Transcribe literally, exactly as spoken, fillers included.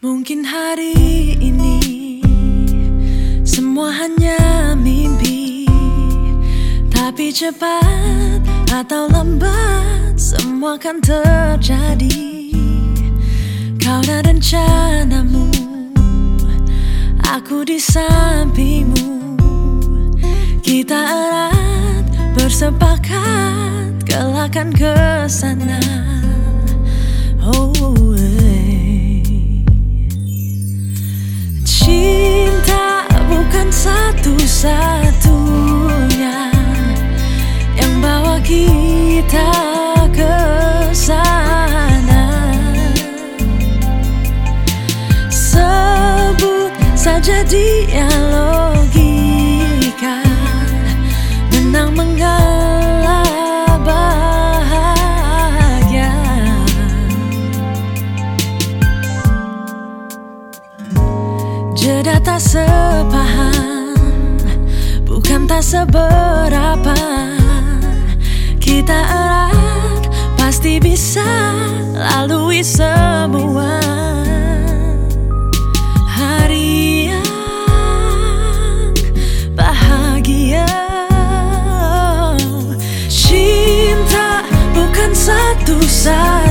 Mungkin hari ini semua hanya mimpi, tapi cepat atau lambat semua akan terjadi. Kau dan rencanamu, aku di sampingmu. Kita erat bersepakat kelak akan ke sana. Oh, eh. Cinta bukan satu-satunya yang bawa kita ke sana. Sebut saja dia logika, menang mengalah bahagia. Jeda tak sepaham, bukan tak seberapa. Kita erat, pasti bisa lalui semua. Hari yang bahagia. Cinta bukan satu-satu